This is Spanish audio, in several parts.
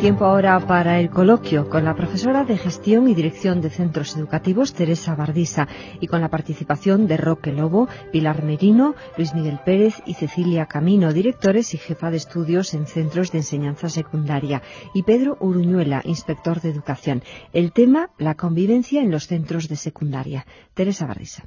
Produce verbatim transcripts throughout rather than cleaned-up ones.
Tiempo ahora para el coloquio con la profesora de Gestión y Dirección de Centros Educativos, Teresa Bardisa, y con la participación de Roque Lobo, Pilar Merino, Luis Miguel Pérez y Cecilia Camino, directores y jefa de estudios en centros de enseñanza secundaria, y Pedro Uruñuela, inspector de educación. El tema, la convivencia en los centros de secundaria. Teresa Bardisa.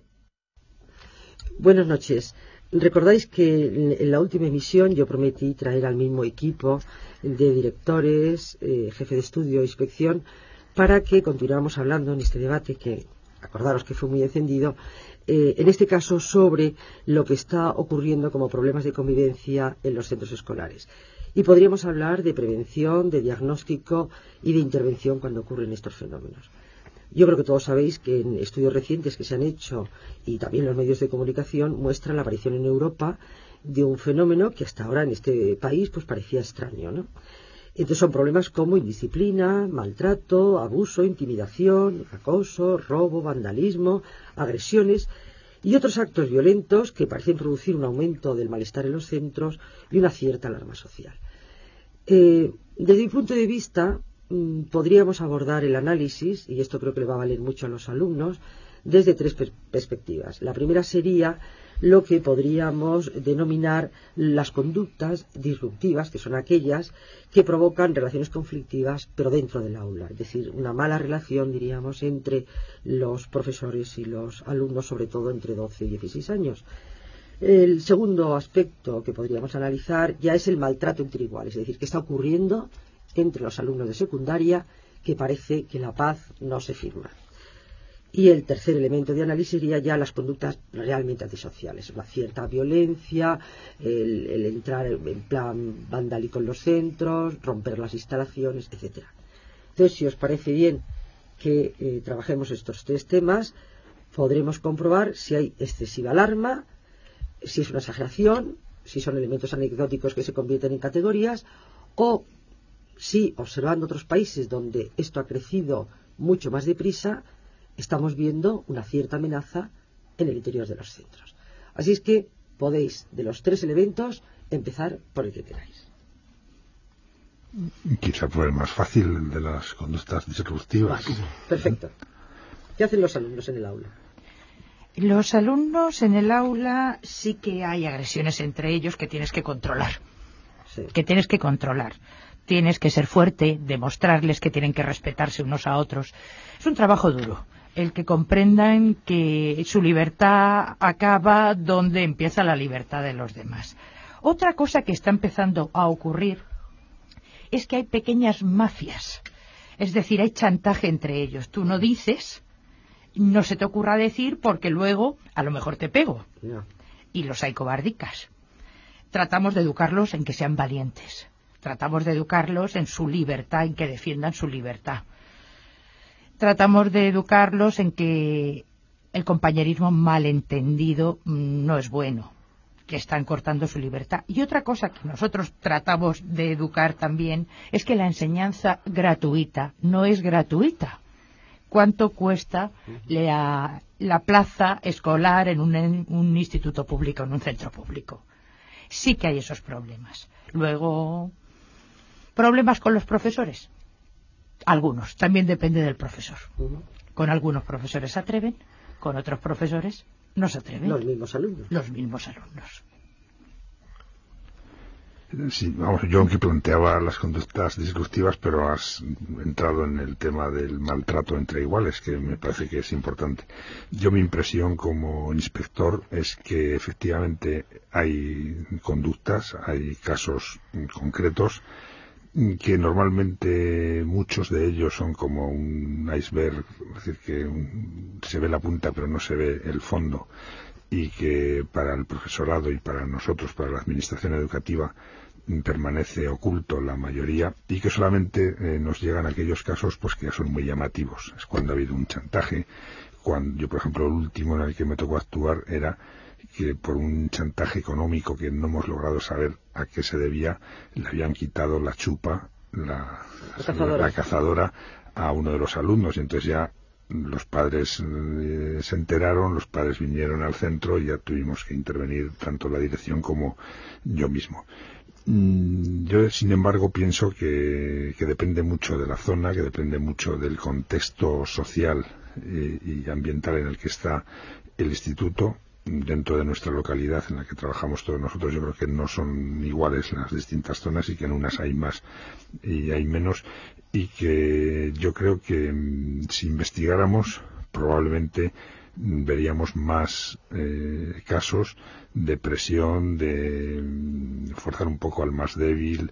Buenas noches. Recordáis que en la última emisión yo prometí traer al mismo equipo de directores, eh, jefe de estudio e inspección, para que continuáramos hablando en este debate que, acordaros que fue muy encendido, eh, en este caso sobre lo que está ocurriendo como problemas de convivencia en los centros escolares. Y podríamos hablar de prevención, de diagnóstico y de intervención cuando ocurren estos fenómenos. Yo creo que todos sabéis que en estudios recientes que se han hecho y también los medios de comunicación muestran la aparición en Europa de un fenómeno que hasta ahora en este país pues parecía extraño, ¿no? Entonces son problemas como indisciplina, maltrato, abuso, intimidación, acoso, robo, vandalismo, agresiones y otros actos violentos que parecen producir un aumento del malestar en los centros y una cierta alarma social. Eh, desde mi punto de vista, podríamos abordar el análisis, y esto creo que le va a valer mucho a los alumnos, desde tres per- perspectivas. La primera sería lo que podríamos denominar las conductas disruptivas, que son aquellas que provocan relaciones conflictivas, pero dentro del aula, es decir, una mala relación, diríamos, entre los profesores y los alumnos, sobre todo entre doce y dieciséis años. El segundo aspecto que podríamos analizar ya es el maltrato entre iguales, es decir, qué está ocurriendo entre los alumnos de secundaria, que parece que la paz no se firma. Y el tercer elemento de análisis sería ya las conductas realmente antisociales, una cierta violencia, el, el entrar en plan vandálico en los centros, romper las instalaciones, etcétera. Entonces, si os parece bien que eh, trabajemos estos tres temas, podremos comprobar si hay excesiva alarma, si es una exageración, si son elementos anecdóticos que se convierten en categorías, o si, observando otros países donde esto ha crecido mucho más deprisa, estamos viendo una cierta amenaza en el interior de los centros. Así es que podéis, de los tres elementos, empezar por el que queráis. Quizá por el más fácil, de las conductas disruptivas. Vale, perfecto. ¿Qué hacen los alumnos en el aula? Los alumnos en el aula sí que hay agresiones entre ellos que tienes que controlar. Sí. Que tienes que controlar. Tienes que ser fuerte, demostrarles que tienen que respetarse unos a otros. Es un trabajo duro, el que comprendan que su libertad acaba donde empieza la libertad de los demás. Otra cosa que está empezando a ocurrir es que hay pequeñas mafias, es decir, hay chantaje entre ellos. Tú no dices, no se te ocurra decir porque luego a lo mejor te pego. No. Y los hay cobardicas. Tratamos de educarlos en que sean valientes. Tratamos de educarlos en su libertad, en que defiendan su libertad. Tratamos de educarlos en que el compañerismo malentendido no es bueno, que están cortando su libertad. Y otra cosa que nosotros tratamos de educar también es que la enseñanza gratuita no es gratuita. ¿Cuánto cuesta la, la plaza escolar en un, en un instituto público, en un centro público? Sí que hay esos problemas. Luego, ¿problemas con los profesores? Algunos, también depende del profesor. Uh-huh. Con algunos profesores se atreven, con otros profesores no se atreven. Los mismos alumnos. Los mismos alumnos. Sí, vamos, yo aunque planteaba las conductas disruptivas, pero has entrado en el tema del maltrato entre iguales, que me parece que es importante. Yo mi impresión como inspector es que efectivamente hay conductas, hay casos concretos, que normalmente muchos de ellos son como un iceberg, es decir, que un, se ve la punta pero no se ve el fondo, y que para el profesorado y para nosotros, para la administración educativa, permanece oculto la mayoría, y que solamente eh, nos llegan aquellos casos pues que son muy llamativos. Es cuando ha habido un chantaje. Cuando yo, por ejemplo, el último en el que me tocó actuar era que por un chantaje económico que no hemos logrado saber a qué se debía, le habían quitado la chupa, la, la, cazadora. la cazadora, a uno de los alumnos, y entonces ya los padres eh, se enteraron, los padres vinieron al centro y ya tuvimos que intervenir tanto la dirección como yo mismo. Yo, sin embargo, pienso que, que depende mucho de la zona, que depende mucho del contexto social y, y ambiental en el que está el instituto. Dentro de nuestra localidad en la que trabajamos todos nosotros, yo creo que no son iguales las distintas zonas y que en unas hay más y hay menos, y que yo creo que si investigáramos probablemente veríamos más eh, casos de presión, de forzar un poco al más débil,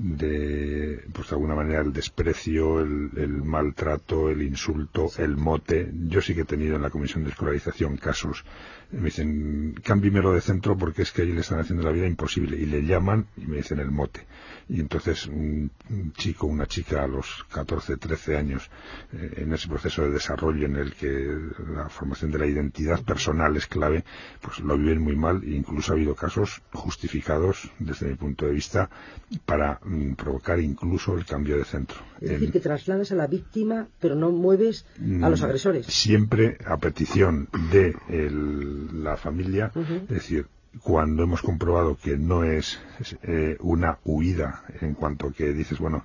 de, pues de alguna manera, el desprecio, el, el maltrato, el insulto, el mote. Yo sí que he tenido en la comisión de escolarización casos, me dicen, cámbiemelo de centro porque es que ahí le están haciendo la vida imposible, y le llaman y me dicen el mote. Y entonces un, un chico, una chica a los catorce, trece años, eh, en ese proceso de desarrollo en el que la formación de la identidad personal es clave, pues lo viven muy mal, e incluso ha habido casos justificados desde mi punto de vista para mm, provocar incluso el cambio de centro. Es decir, en, que trasladas a la víctima pero no mueves a los agresores. Siempre a petición de el, la familia, uh-huh. Es decir, cuando hemos comprobado que no es eh, una huida, en cuanto que dices, bueno,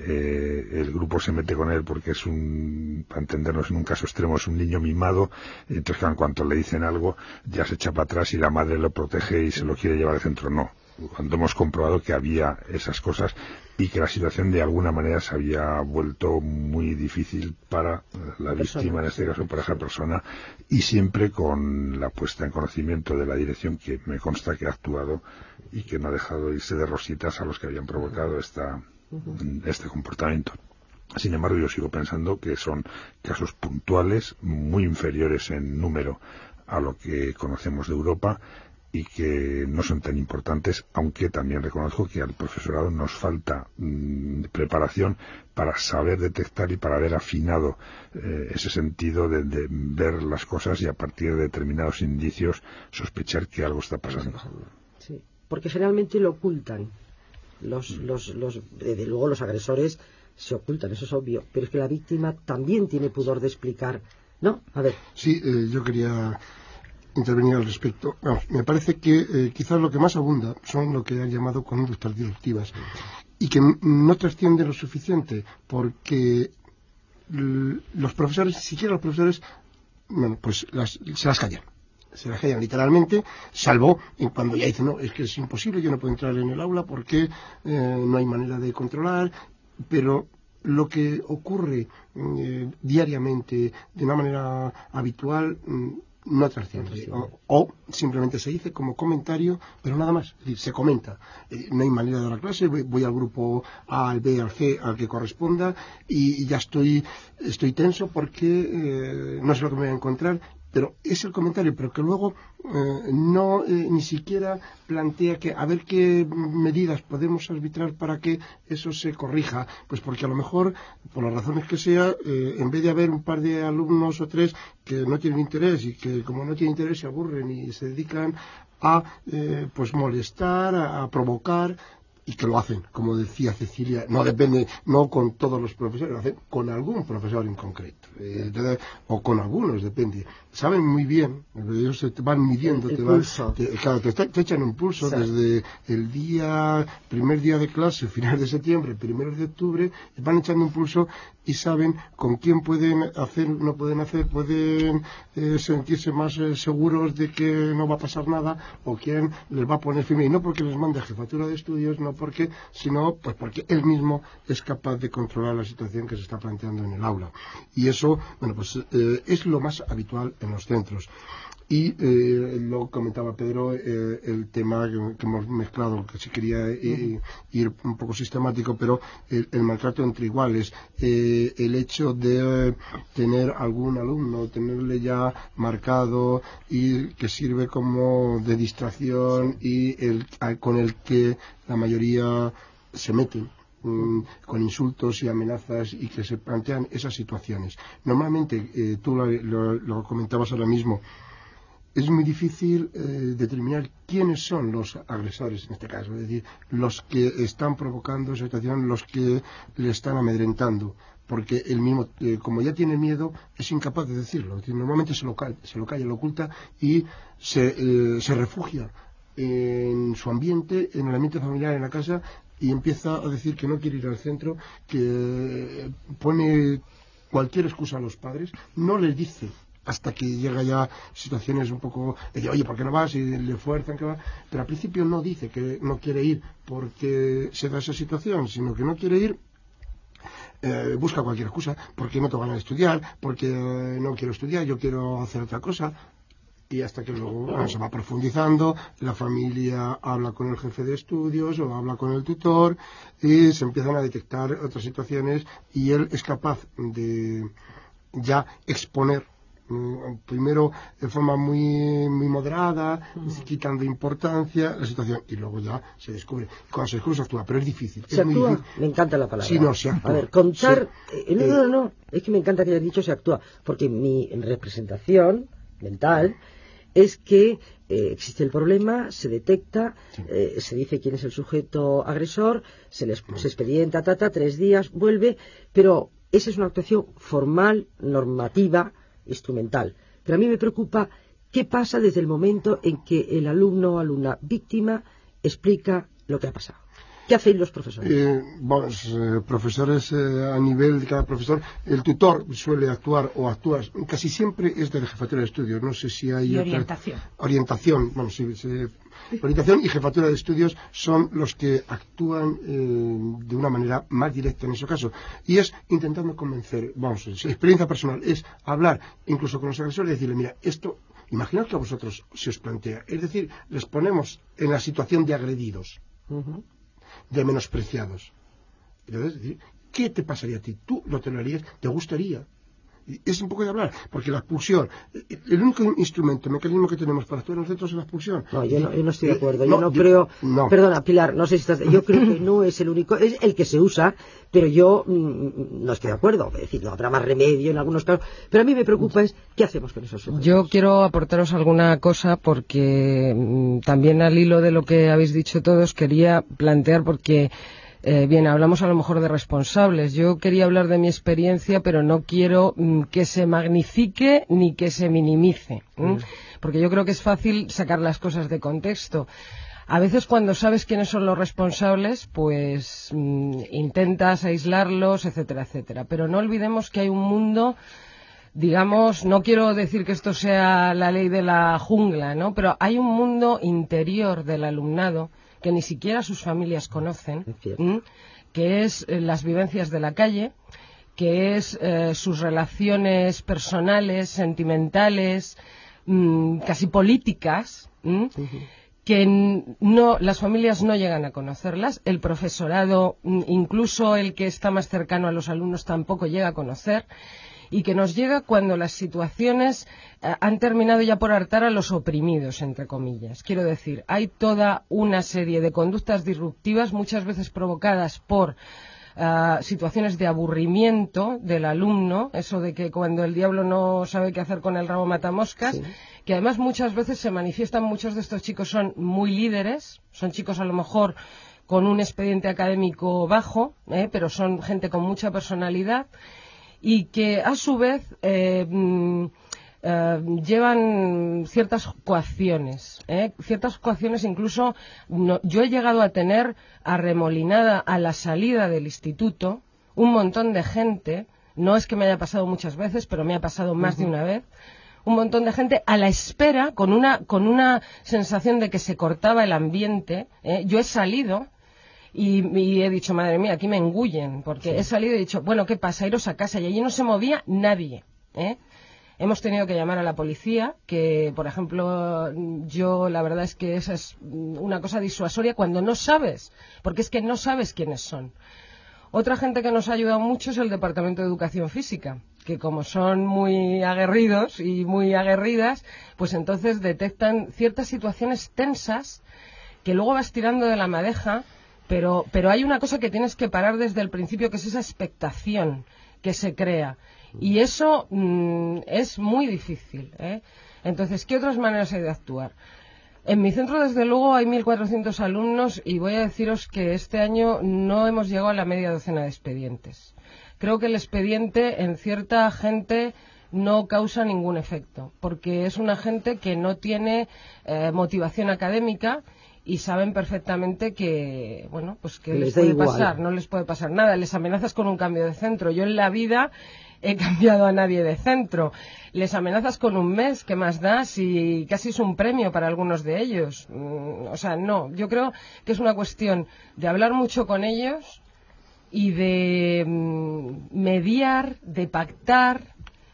eh, el grupo se mete con él porque es un, para entendernos en un caso extremo, es un niño mimado, entonces claro, en cuanto le dicen algo ya se echa para atrás y la madre lo protege y se lo quiere llevar al centro. No, cuando hemos comprobado que había esas cosas y que la situación de alguna manera se había vuelto muy difícil para la víctima, en este caso para esa persona, y siempre con la puesta en conocimiento de la dirección, que me consta que ha actuado y que no ha dejado irse de rositas a los que habían provocado esta, este comportamiento. Sin embargo, yo sigo pensando que son casos puntuales, muy inferiores en número a lo que conocemos de Europa, y que no son tan importantes, aunque también reconozco que al profesorado nos falta mmm, preparación para saber detectar y para haber afinado eh, ese sentido de, de ver las cosas y a partir de determinados indicios sospechar que algo está pasando. Sí, porque generalmente lo ocultan. Los, mm. los, los, desde luego los agresores se ocultan, eso es obvio, pero es que la víctima también tiene pudor de explicar. ¿No? A ver. Sí, eh, yo quería intervenir al respecto. Vamos, me parece que eh, quizás lo que más abunda son lo que han llamado conductas disruptivas y que m- no trascienden lo suficiente porque l- los profesores, siquiera los profesores, bueno, pues las, se las callan. Se las callan literalmente, salvo en cuando ya dicen, no, es que es imposible, yo no puedo entrar en el aula porque eh, no hay manera de controlar, pero lo que ocurre eh, diariamente de una manera habitual mm, no trasciende, o, o simplemente se dice como comentario, pero nada más, es decir, se comenta, eh, no hay manera de dar la clase, voy, voy al grupo A, al B, al C, al que corresponda, y, y ya estoy estoy tenso porque eh, no sé lo que me voy a encontrar, pero es el comentario, pero que luego eh, no eh, ni siquiera plantea que a ver qué medidas podemos arbitrar para que eso se corrija, pues porque a lo mejor, por las razones que sea, eh, en vez de haber un par de alumnos o tres que no tienen interés y que como no tienen interés se aburren y se dedican a eh, pues molestar, a, a provocar, y que lo hacen, como decía Cecilia, no depende, no con todos los profesores, lo hacen con algún profesor en concreto, eh, o con algunos, depende. Saben muy bien, ellos se te van midiendo, el, el te van, te, claro, te, te echan un pulso, sí, desde el día, primer día de clase, final de septiembre, primero de octubre, van echando un pulso y saben con quién pueden hacer, no pueden hacer, pueden eh, sentirse más eh, seguros de que no va a pasar nada, o quién les va a poner firme, y no porque les mande jefatura de estudios, no porque, sino pues porque él mismo es capaz de controlar la situación que se está planteando en el aula. Y eso, bueno, pues eh, es lo más habitual en los centros. Y eh, lo comentaba Pedro, eh, el tema que, que hemos mezclado, que sí quería eh, ir un poco sistemático, pero el, el maltrato entre iguales, eh, el hecho de eh, tener algún alumno, tenerle ya marcado y que sirve como de distracción y el, con el que la mayoría se meten. Mm, con insultos y amenazas y que se plantean esas situaciones. Normalmente, eh, tú lo, lo, lo comentabas ahora mismo, es muy difícil eh, determinar quiénes son los agresores en este caso, es decir, los que están provocando esa situación, los que le están amedrentando, porque él mismo, eh, como ya tiene miedo, es incapaz de decirlo. Es decir, normalmente se lo calla, se lo calla, lo oculta y se, eh, se refugia en su ambiente, en el ambiente familiar, en la casa, y empieza a decir que no quiere ir al centro, que pone cualquier excusa a los padres, no les dice, hasta que llega ya situaciones un poco de, oye, ¿por qué no vas? Y le fuerzan que va, pero al principio no dice que no quiere ir porque se da esa situación, sino que no quiere ir. Eh, busca cualquier excusa, porque no te van a estudiar, porque eh, no quiero estudiar, yo quiero hacer otra cosa, y hasta que luego bueno, se va profundizando, la familia habla con el jefe de estudios o habla con el tutor y se empiezan a detectar otras situaciones y él es capaz de ya exponer primero de forma muy muy moderada, uh-huh. quitando importancia la situación, y luego ya se descubre. Cuando se descubre se actúa, pero es difícil. ¿Se es actúa? Muy difícil. Me encanta la palabra. Sí, no, se actúa. A ver, contar... Se, eh, no, eh, no, no, es que me encanta que hayas dicho se actúa, porque mi representación mental es que eh, existe el problema, se detecta, sí. eh, se dice quién es el sujeto agresor, se les se expedienta, tata, tres días, vuelve, pero esa es una actuación formal, normativa, instrumental. Pero a mí me preocupa qué pasa desde el momento en que el alumno o alumna víctima explica lo que ha pasado. ¿Qué hacéis los profesores? Eh, bueno, los eh, profesores eh, a nivel de cada profesor, el tutor suele actuar o actúa, casi siempre es de la jefatura de estudios, no sé si hay y otra, orientación. Orientación, bueno, sí, sí, orientación y jefatura de estudios son los que actúan eh, de una manera más directa en ese caso, y es intentando convencer, vamos, experiencia personal, es hablar incluso con los agresores y decirle, mira, esto, imaginaos que a vosotros se os plantea, es decir, les ponemos en la situación de agredidos. Uh-huh. De menospreciados. Entonces, ¿qué te pasaría a ti? ¿Tú lo tolerarías? ¿Te gustaría? Es un poco de hablar, porque la expulsión, el único instrumento, el mecanismo que tenemos para actuar en los centros es la expulsión. No, yo no, yo no estoy de acuerdo. Eh, yo no, no yo, creo. No. Perdona, Pilar, no sé si estás. Yo creo que no es el único, es el que se usa, pero yo mmm, no estoy de acuerdo. Es decir, no habrá más remedio en algunos casos. Pero a mí me preocupa es qué hacemos con esos sujetos. Yo quiero aportaros alguna cosa porque mmm, también al hilo de lo que habéis dicho todos quería plantear porque. Eh, bien, hablamos a lo mejor de responsables. Yo quería hablar de mi experiencia, pero no quiero mm, que se magnifique ni que se minimice, mm. porque yo creo que es fácil sacar las cosas de contexto. A veces cuando sabes quiénes son los responsables, pues mm, intentas aislarlos, etcétera, etcétera. Pero no olvidemos que hay un mundo, digamos, no quiero decir que esto sea la ley de la jungla, ¿no? Pero hay un mundo interior del alumnado que ni siquiera sus familias conocen, ¿m? que es eh, las vivencias de la calle, que es eh, sus relaciones personales, sentimentales, mmm, casi políticas, uh-huh. que no, las familias no llegan a conocerlas, el profesorado, incluso el que está más cercano a los alumnos, tampoco llega a conocer, y que nos llega cuando las situaciones eh, han terminado ya por hartar a los oprimidos, entre comillas. Quiero decir, hay toda una serie de conductas disruptivas, muchas veces provocadas por uh, situaciones de aburrimiento del alumno, eso de que cuando el diablo no sabe qué hacer con el rabo matamoscas, sí. que además muchas veces se manifiestan, muchos de estos chicos son muy líderes, son chicos a lo mejor con un expediente académico bajo, eh, pero son gente con mucha personalidad, y que a su vez eh, eh, llevan ciertas coacciones, ¿eh? ciertas coacciones incluso no, yo he llegado a tener arremolinada a la salida del instituto un montón de gente, no es que me haya pasado muchas veces, pero me ha pasado más uh-huh. de una vez, un montón de gente a la espera, con una, con una sensación de que se cortaba el ambiente, ¿eh? yo he salido Y, y he dicho, madre mía, aquí me engullen, porque sí. he salido y he dicho, bueno, ¿qué pasa? Iros a casa, y allí no se movía nadie, ¿eh? Hemos tenido que llamar a la policía, que, por ejemplo, yo, la verdad es que esa es una cosa disuasoria cuando no sabes, porque es que no sabes quiénes son. Otra gente que nos ha ayudado mucho es el Departamento de Educación Física, que como son muy aguerridos y muy aguerridas, pues entonces detectan ciertas situaciones tensas que luego vas tirando de la madeja. Pero, pero hay una cosa que tienes que parar desde el principio, que es esa expectación que se crea. Y eso mmm, es muy difícil, ¿eh? Entonces, ¿qué otras maneras hay de actuar? En mi centro, desde luego, hay mil cuatrocientos alumnos y voy a deciros que este año no hemos llegado a la media docena de expedientes. Creo que el expediente en cierta gente no causa ningún efecto, porque es una gente que no tiene eh, motivación académica y saben perfectamente que, bueno, pues que les, les puede igual. pasar, no les puede pasar nada. Les amenazas con un cambio de centro. Yo en la vida he cambiado a nadie de centro. Les amenazas con un mes, ¿qué más da? Si casi es un premio para algunos de ellos. Mm, o sea, no, yo creo que es una cuestión de hablar mucho con ellos y de mm, mediar, de pactar,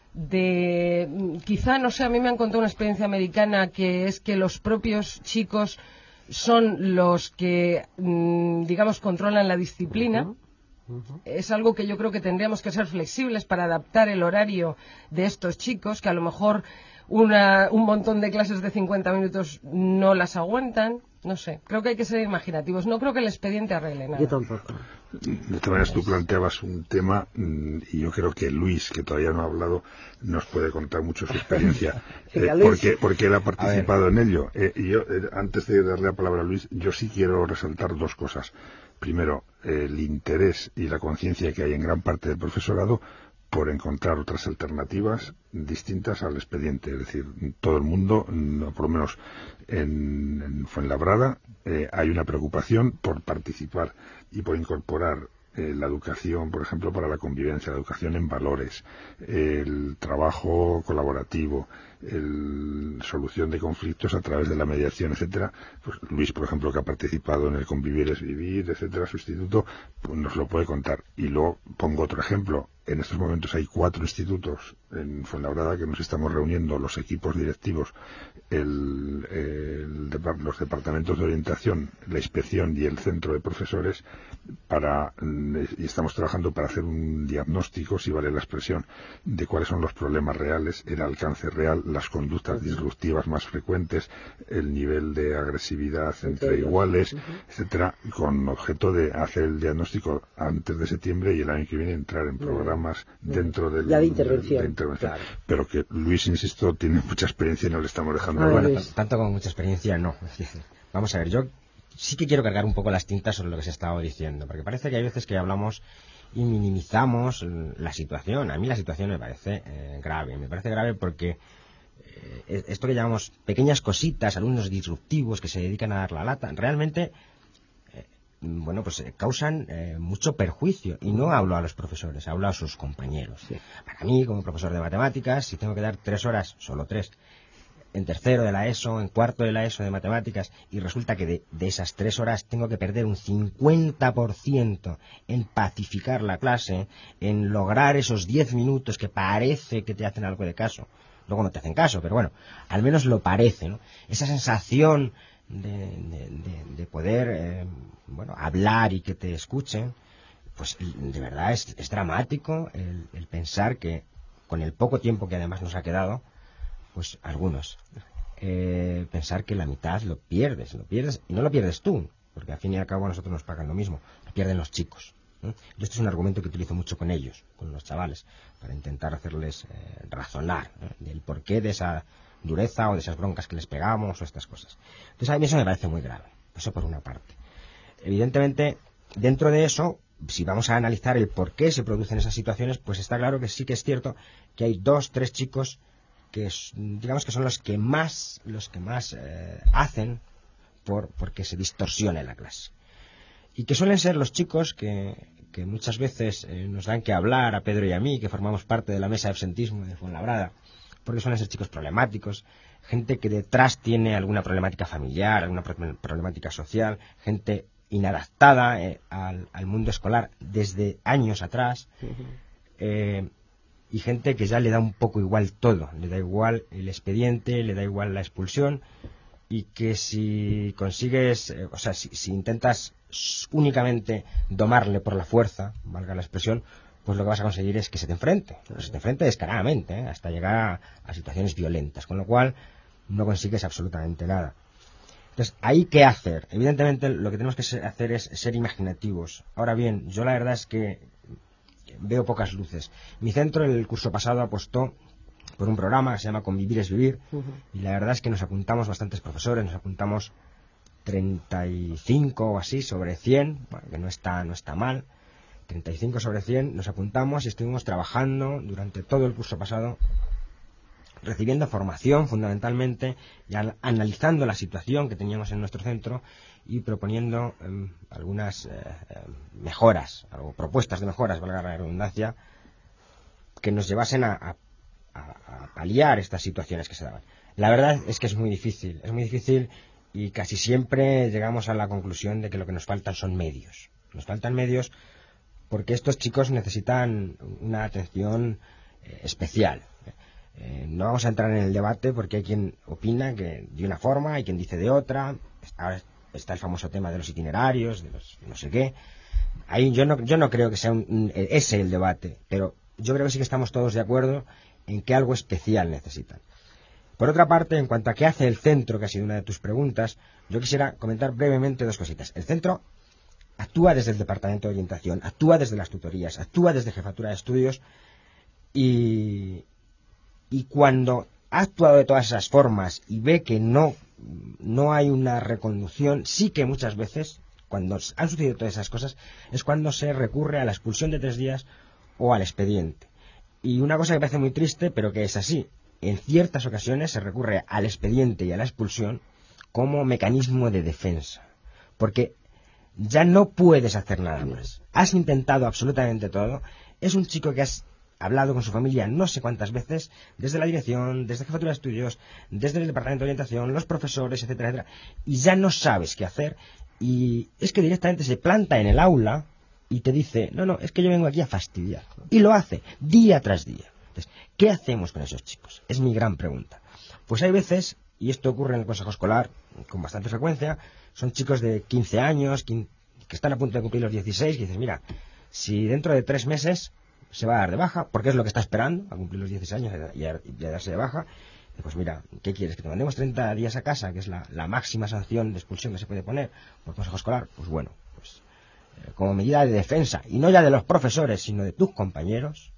de mm, quizá, no sé, a mí me han contado una experiencia americana que es que los propios chicos son los que, mm, digamos, controlan la disciplina. Uh-huh. Uh-huh. Es algo que yo creo que tendríamos que ser flexibles para adaptar el horario de estos chicos, que a lo mejor una, un montón de clases de cincuenta minutos no las aguantan. No sé, creo que hay que ser imaginativos. No creo que el expediente arregle nada. Yo tampoco. De todas maneras, tú planteabas un tema y yo creo que Luis, que todavía no ha hablado, nos puede contar mucho su experiencia, eh, porque, porque él ha participado en ello. Eh, y yo, eh, antes de darle la palabra a Luis, yo sí quiero resaltar dos cosas. Primero, el interés y la conciencia que hay en gran parte del profesorado por encontrar otras alternativas distintas al expediente. Es decir, todo el mundo, no, por lo menos en, en Fuenlabrada, eh, hay una preocupación por participar y por incorporar eh, la educación, por ejemplo, para la convivencia, la educación en valores, el trabajo colaborativo, la solución de conflictos a través de la mediación, etcétera. Pues Luis, por ejemplo, que ha participado en el Convivir es Vivir, etcétera, su instituto, pues nos lo puede contar. Y luego pongo otro ejemplo. En estos momentos hay cuatro institutos en Fuenlabrada que nos estamos reuniendo, los equipos directivos, el, el, los departamentos de orientación, la inspección y el centro de profesores, para, y estamos trabajando para hacer un diagnóstico, si vale la expresión, de cuáles son los problemas reales, el alcance real, las conductas disruptivas más frecuentes, el nivel de agresividad entre iguales, etcétera, con objeto de hacer el diagnóstico antes de septiembre y el año que viene entrar en programas más dentro del, ya de intervención, de intervención. Claro. Pero que Luis, insisto, tiene mucha experiencia y no le estamos dejando hablar. Bueno, tanto como mucha experiencia no. Vamos a ver, yo sí que quiero cargar un poco las tintas sobre lo que se ha estado diciendo, porque parece que hay veces que hablamos y minimizamos la situación. A mí la situación me parece eh, grave, me parece grave porque eh, esto que llamamos pequeñas cositas, alumnos disruptivos que se dedican a dar la lata, realmente bueno, pues eh, causan eh, mucho perjuicio. Y no hablo a los profesores, hablo a sus compañeros. Sí. Para mí, como profesor de matemáticas, si tengo que dar tres horas, solo tres, en tercero de la ESO, en cuarto de la ESO de matemáticas, y resulta que de, de esas tres horas tengo que perder un cincuenta por ciento en pacificar la clase, en lograr esos diez minutos que parece que te hacen algo de caso. Luego no te hacen caso, pero bueno, al menos lo parece, ¿no? Esa sensación De, de, de, de poder eh, bueno, hablar y que te escuchen, pues de verdad es, es dramático el, el pensar que con el poco tiempo que además nos ha quedado, pues algunos eh, pensar que la mitad lo pierdes, lo pierdes y no lo pierdes tú, porque al fin y al cabo a nosotros nos pagan lo mismo, lo pierden los chicos, ¿no? Yo este es un argumento que utilizo mucho con ellos, con los chavales, para intentar hacerles eh, razonar, ¿no?, del porqué de esa dureza o de esas broncas que les pegamos o estas cosas. Entonces a mí eso me parece muy grave, eso por una parte. Evidentemente, dentro de eso, si vamos a analizar el por qué se producen esas situaciones, pues está claro que sí que es cierto que hay dos, tres chicos que digamos que son los que más los que más eh, hacen por porque se distorsione la clase. Y que suelen ser los chicos que, que muchas veces eh, nos dan que hablar a Pedro y a mí, que formamos parte de la mesa de absentismo de Fuenlabrada, porque suelen ser chicos problemáticos, gente que detrás tiene alguna problemática familiar, alguna problemática social, gente inadaptada eh, al, al mundo escolar desde años atrás, eh, y gente que ya le da un poco igual todo, le da igual el expediente, le da igual la expulsión, y que si consigues, eh, o sea, si, si intentas únicamente domarle por la fuerza, valga la expresión, pues lo que vas a conseguir es que se te enfrente, que se te enfrente descaradamente, ¿eh? hasta llegar a, a situaciones violentas, con lo cual no consigues absolutamente nada. Entonces, ¿ahí qué hacer? Evidentemente lo que tenemos que hacer es ser imaginativos. Ahora bien, yo la verdad es que veo pocas luces. Mi centro el curso pasado apostó por un programa que se llama Convivir es Vivir, uh-huh. y la verdad es que nos apuntamos bastantes profesores, nos apuntamos treinta y cinco o así sobre cien, bueno, que no está, no está mal. treinta y cinco sobre cien, nos apuntamos y estuvimos trabajando durante todo el curso pasado, recibiendo formación fundamentalmente y al, analizando la situación que teníamos en nuestro centro y proponiendo eh, algunas eh, mejoras, algo, propuestas de mejoras, valga la redundancia, que nos llevasen a, a, a paliar estas situaciones que se daban. La verdad es que es muy difícil, es muy difícil y casi siempre llegamos a la conclusión de que lo que nos faltan son medios. Nos faltan medios porque estos chicos necesitan una atención eh, especial. Eh, no vamos a entrar en el debate porque hay quien opina que de una forma, hay quien dice de otra. Ahora está el famoso tema de los itinerarios, de los no sé qué. Ahí yo no, yo no creo que sea un, un, ese el debate, pero yo creo que sí que estamos todos de acuerdo en que algo especial necesitan. Por otra parte, en cuanto a qué hace el centro, que ha sido una de tus preguntas, yo quisiera comentar brevemente dos cositas. El centro actúa desde el Departamento de Orientación, actúa desde las tutorías, actúa desde Jefatura de Estudios y, y cuando ha actuado de todas esas formas y ve que no, no hay una reconducción, sí que muchas veces, cuando han sucedido todas esas cosas, es cuando se recurre a la expulsión de tres días o al expediente. Y una cosa que parece muy triste, pero que es así, en ciertas ocasiones se recurre al expediente y a la expulsión como mecanismo de defensa, porque ya no puedes hacer nada más. Has intentado absolutamente todo. Es un chico que has hablado con su familia no sé cuántas veces, desde la dirección, desde Jefatura de Estudios, desde el Departamento de Orientación, los profesores, etcétera, etcétera, y ya no sabes qué hacer, y es que directamente se planta en el aula y te dice, no, no, es que yo vengo aquí a fastidiar. Y lo hace, día tras día. Entonces, ¿qué hacemos con esos chicos? Es mi gran pregunta. Pues hay veces, y esto ocurre en el consejo escolar con bastante frecuencia, son chicos de quince años, que están a punto de cumplir los dieciséis, y dices, mira, si dentro de tres meses se va a dar de baja, porque es lo que está esperando, a cumplir los dieciséis años y a, y a darse de baja, pues mira, ¿qué quieres? ¿Que te mandemos treinta días a casa, que es la, la máxima sanción de expulsión que se puede poner por consejo escolar? Pues bueno, pues eh, como medida de defensa, y no ya de los profesores, sino de tus compañeros,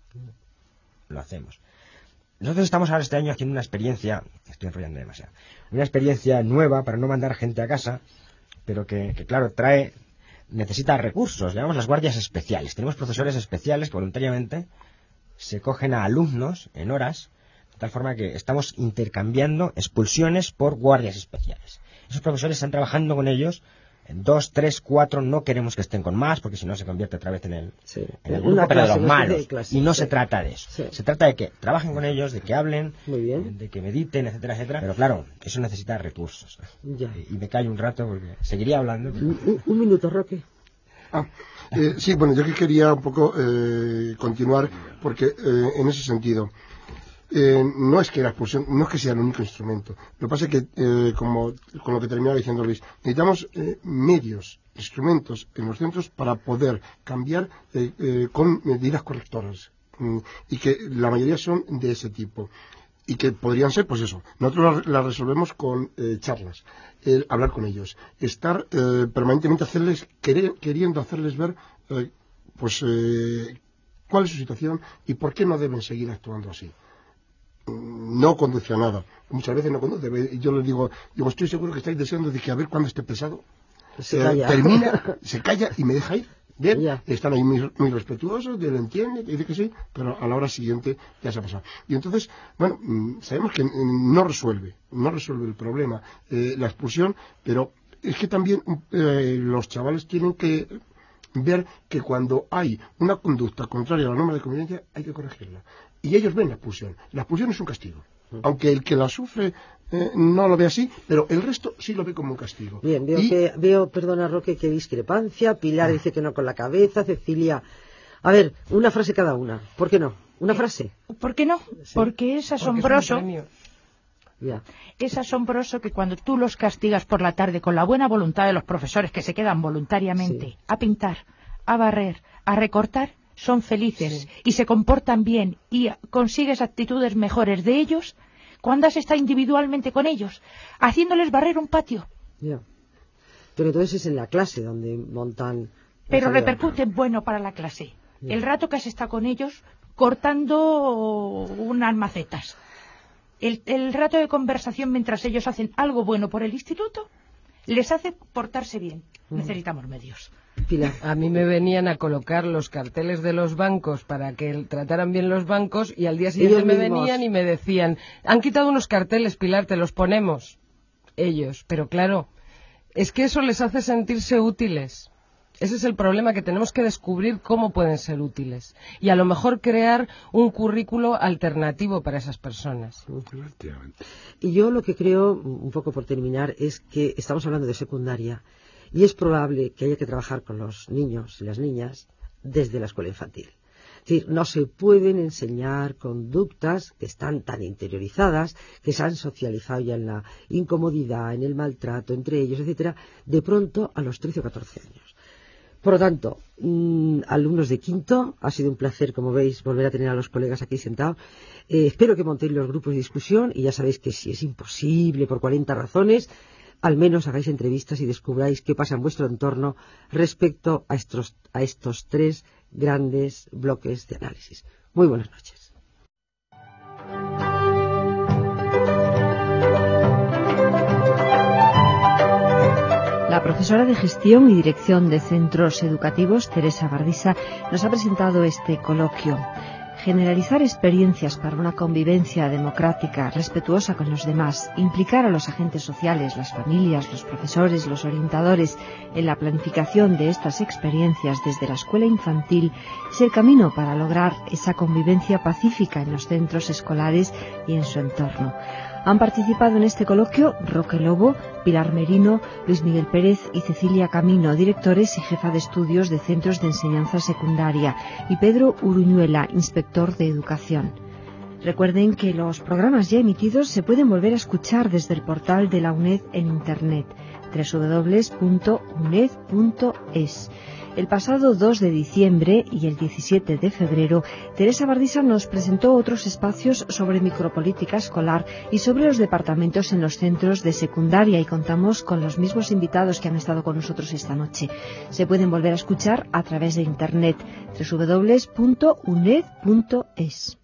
lo hacemos. Nosotros estamos ahora este año haciendo una experiencia, estoy enrollando demasiado, una experiencia nueva para no mandar gente a casa, pero que, que claro, trae, necesita recursos, llamamos las guardias especiales. Tenemos profesores especiales que voluntariamente se cogen a alumnos en horas, de tal forma que estamos intercambiando expulsiones por guardias especiales. Esos profesores están trabajando con ellos, dos, tres, cuatro, no queremos que estén con más, porque si no se convierte otra vez en el, sí, en el grupo, pero de los malos. Clase, y no sí. se trata de eso. Sí. Se trata de que trabajen con ellos, de que hablen, Muy bien. de que mediten, etcétera, etcétera. Pero claro, eso necesita recursos. Ya. Y me callo un rato porque seguiría hablando. Pero... Un, un minuto, Roque. Ah, eh, sí, bueno, yo que quería un poco eh, continuar, porque eh, en ese sentido, eh, no es que la expulsión, no es que sea el único instrumento. Lo que pasa es que, eh, como con lo que terminaba diciendo Luis, necesitamos eh, medios, instrumentos en los centros para poder cambiar eh, eh, con medidas correctoras, mm, y que la mayoría son de ese tipo. Y que podrían ser, pues eso, nosotros las la resolvemos con eh, charlas, eh, hablar con ellos, estar eh, permanentemente hacerles, querer, queriendo hacerles ver, eh, pues, eh, cuál es su situación y por qué no deben seguir actuando así. No conduce a nada, muchas veces no conduce. Yo les digo, digo, estoy seguro que estáis deseando de que a ver cuándo esté pesado, se eh, termina, se calla y me deja ir. Bien, ya. Están ahí muy, muy respetuosos, él entiende, dice que sí, pero a la hora siguiente ya se ha pasado. Y entonces, bueno, sabemos que no resuelve, no resuelve el problema, eh, la expulsión, pero es que también eh, los chavales tienen que ver que cuando hay una conducta contraria a la norma de convivencia hay que corregirla. Y ellos ven la expulsión. La expulsión es un castigo. Aunque el que la sufre eh, no lo ve así, pero el resto sí lo ve como un castigo. Bien, veo, y... que, veo perdona Roque, que discrepancia. Pilar dice que no con la cabeza, Cecilia... A ver, una frase cada una. ¿Por qué no? ¿Una frase? ¿Por qué no? Sí. Porque es asombroso... Porque es, ya. es asombroso que cuando tú los castigas por la tarde con la buena voluntad de los profesores que se quedan voluntariamente sí. a pintar, a barrer, a recortar, son felices sí. y se comportan bien y consigues actitudes mejores de ellos cuando has estado individualmente con ellos, haciéndoles barrer un patio. Ya. Pero entonces es en la clase donde montan... Pero repercute bueno para la clase. Ya. El rato que has estado con ellos cortando unas macetas. El, el rato de conversación mientras ellos hacen algo bueno por el instituto les hace portarse bien. Mm. Necesitamos medios. Pilar. A mí me venían a colocar los carteles de los bancos para que trataran bien los bancos y al día siguiente Ellos me mismos. venían y me decían, han quitado unos carteles, Pilar, te los ponemos. Ellos, pero claro, es que eso les hace sentirse útiles. Ese es el problema, que tenemos que descubrir cómo pueden ser útiles y a lo mejor crear un currículo alternativo para esas personas. Y yo lo que creo, un poco por terminar, es que estamos hablando de secundaria y es probable que haya que trabajar con los niños y las niñas desde la escuela infantil. Es decir, no se pueden enseñar conductas que están tan interiorizadas, que se han socializado ya en la incomodidad, en el maltrato entre ellos, etcétera, de pronto a los trece o catorce años. Por lo tanto, mmm, alumnos de quinto, ha sido un placer, como veis, volver a tener a los colegas aquí sentados. Eh, espero que montéis los grupos de discusión y ya sabéis que si es imposible por cuarenta razones, al menos hagáis entrevistas y descubráis qué pasa en vuestro entorno respecto a estos, a estos tres grandes bloques de análisis. Muy buenas noches. La profesora de Gestión y Dirección de Centros Educativos, Teresa Bardisa, nos ha presentado este coloquio. Generalizar experiencias para una convivencia democrática, respetuosa con los demás, implicar a los agentes sociales, las familias, los profesores, los orientadores en la planificación de estas experiencias desde la escuela infantil es el camino para lograr esa convivencia pacífica en los centros escolares y en su entorno. Han participado en este coloquio Roque Lobo, Pilar Merino, Luis Miguel Pérez y Cecilia Camino, directores y jefa de estudios de centros de enseñanza secundaria, y Pedro Uruñuela, inspector de educación. Recuerden que los programas ya emitidos se pueden volver a escuchar desde el portal de la UNED en Internet, doble u doble u doble u punto uned punto es. El pasado dos de diciembre y el diecisiete de febrero, Teresa Bardisa nos presentó otros espacios sobre micropolítica escolar y sobre los departamentos en los centros de secundaria, y contamos con los mismos invitados que han estado con nosotros esta noche. Se pueden volver a escuchar a través de Internet, doble u doble u doble u punto uned punto es.